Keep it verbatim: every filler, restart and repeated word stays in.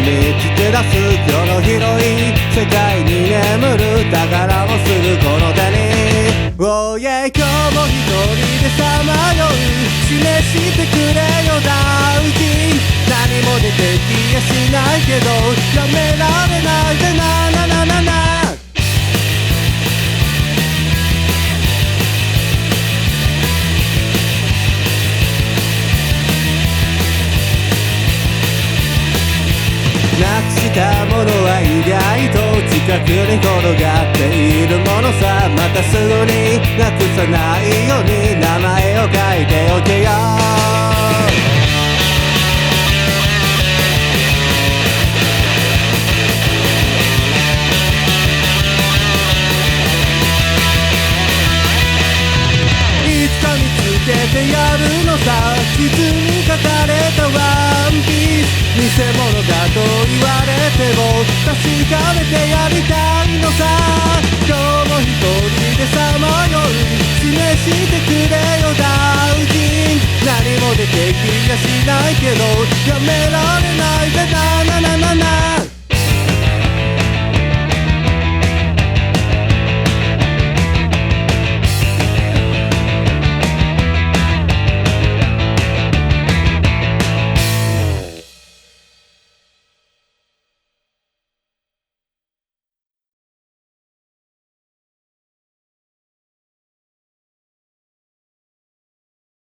見つけ出す今日の広い世界に眠る宝をするこの手に Oh yeah 今日も一人でさまよう示してくれよダウキン何も出てきやしないけどやめられないでななななななくしたものは意外と近くに転がっているものさまたすぐになくさないように名前を書いておけよいつか見つけてやるのさ地図に書かれたワンピース偽物だと言われても確かめてやりたいのさ今日も一人でさまよう示してくれよダウキン何も出てきやしないけどやめられないで